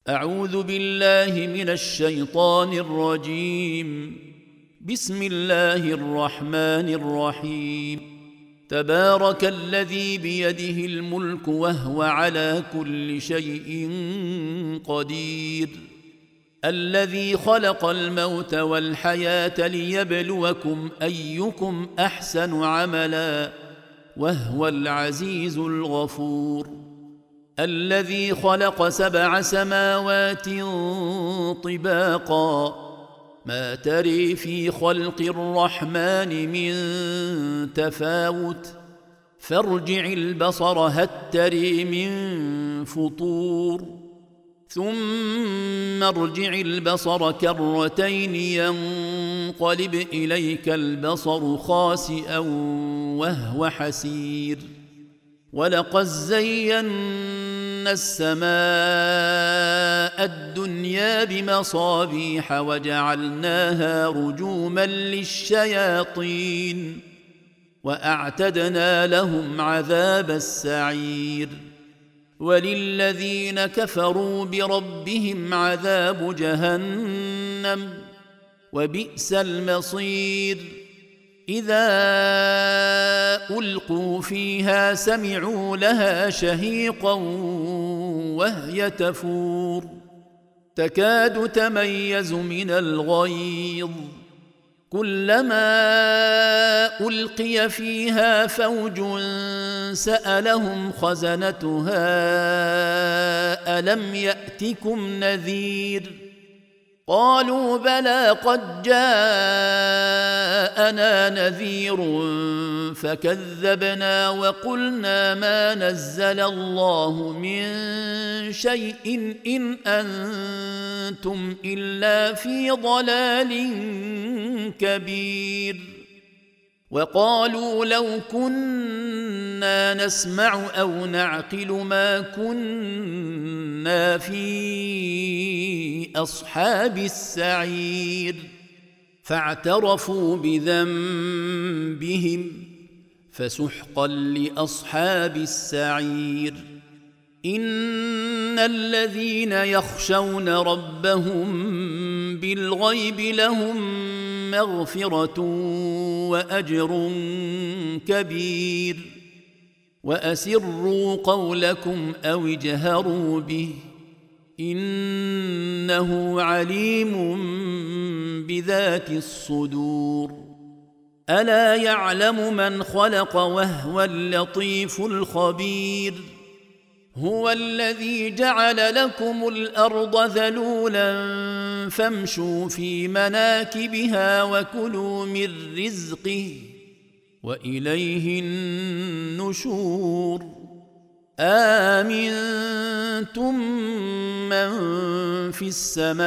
أعوذ بالله من الشيطان الرجيم. بسم الله الرحمن الرحيم. تبارك الذي بيده الملك وهو على كل شيء قدير، الذي خلق الموت والحياة ليبلوكم أيكم أحسن عملا وهو العزيز الغفور، الذي خلق 7 سماوات طباقا ما تري في خلق الرحمن من تفاوت فارجع البصر هل تري من فطور ثم ارجع البصر كرتين ينقلب إليك البصر خاسئا وهو حسير، ولقد زينا السماء الدنيا بمصابيح وجعلناها رجوما للشياطين وأعتدنا لهم عذاب السعير، وللذين كفروا بربهم عذاب جهنم وبئس المصير. إذا ألقوا فيها سمعوا لها شهيقا وهي تفور تكاد تميز من الغيظ، كلما ألقي فيها فوج سألهم خزنتها ألم يأتكم نذير، قالوا بلى قد جاءنا نذير فكذبنا وقلنا ما نزل الله من شيء إن أنتم إلا في ضلال كبير، وقالوا لو كنا نسمع أو نعقل ما كنا في أصحاب السعير، فاعترفوا بذنبهم فسحقا لأصحاب السعير. إن الذين يخشون ربهم بالغيب لهم مغفرة وأجر كبير، وأسروا قولكم أو اجهروا به إنه عليم بذات الصدور. ألا يعلم من خلق وهو اللطيف الخبير، هو الذي جعل لكم الأرض ذلولا فامشوا في مناكبها وكلوا من رزقه وإليه النشور. آمنتم من في السماء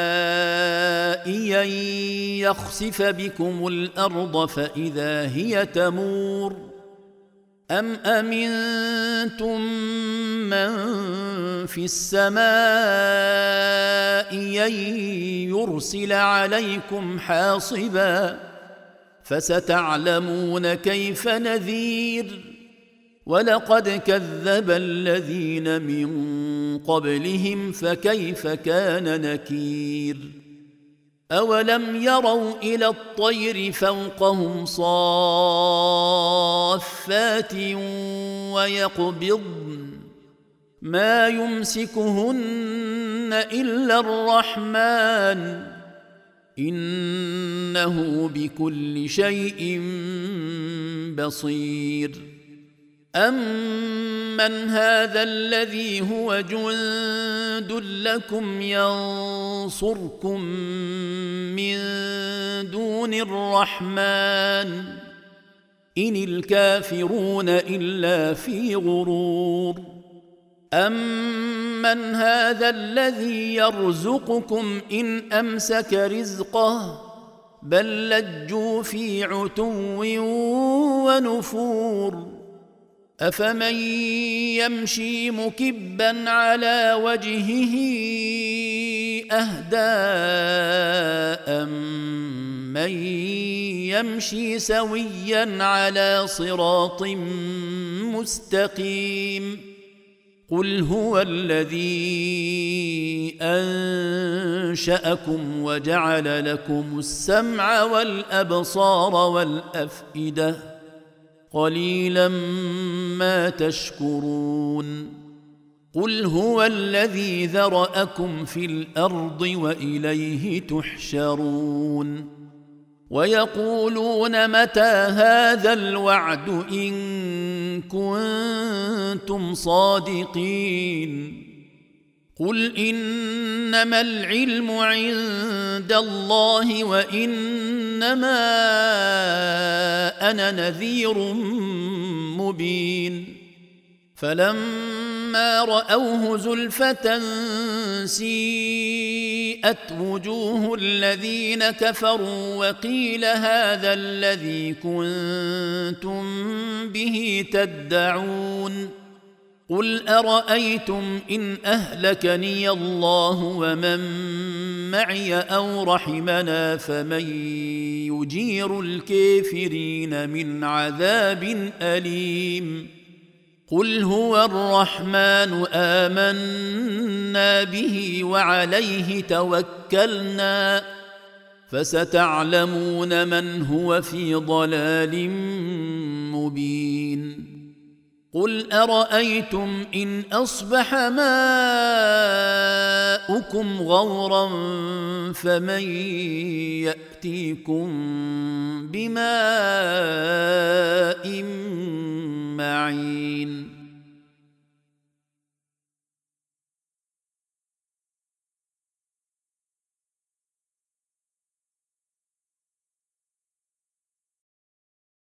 أن يخسف بكم الأرض فإذا هي تمور، أم أمنتم من في السماء أن يرسل عليكم حاصبا فستعلمون كيف نذير، ولقد كذب الذين من قبلهم فكيف كان نكير. أولم يروا إلى الطير فوقهم صافات ويقبضن ما يمسكهن إلا الرحمن إنه بكل شيء بصير. أمن هذا الذي هو جند لكم ينصركم من دون الرحمن إن الكافرون إلا في غرور. أمن هذا الذي يرزقكم إن أمسك رزقه بل لجوا في عتو ونفور. أفمن يمشي مكبا على وجهه أهدى أمن يمشي سويا على صراط مستقيم. قل هو الذي أنشأكم وجعل لكم السمع والأبصار والأفئدة قليلا ما تشكرون قل هو الذي ذرأكم في الأرض وإليه تحشرون ويقولون متى هذا الوعد إن كنتم صادقين قل إنما العلم عند الله وإنما أنا نذير مبين فلما رأوه زلفة سيئت وجوه الذين كفروا وقيل هذا الذي كنتم به تدعون قل أرأيتم إن أهلكني الله ومن معي أو رحمنا فمن يجير الكافرين من عذاب أليم قل هو الرحمن آمنا به وعليه توكلنا فستعلمون من هو في ضلال مبين قل أرأيتم إن أصبح ماؤكم غورا فمن يأتيكم بماء معين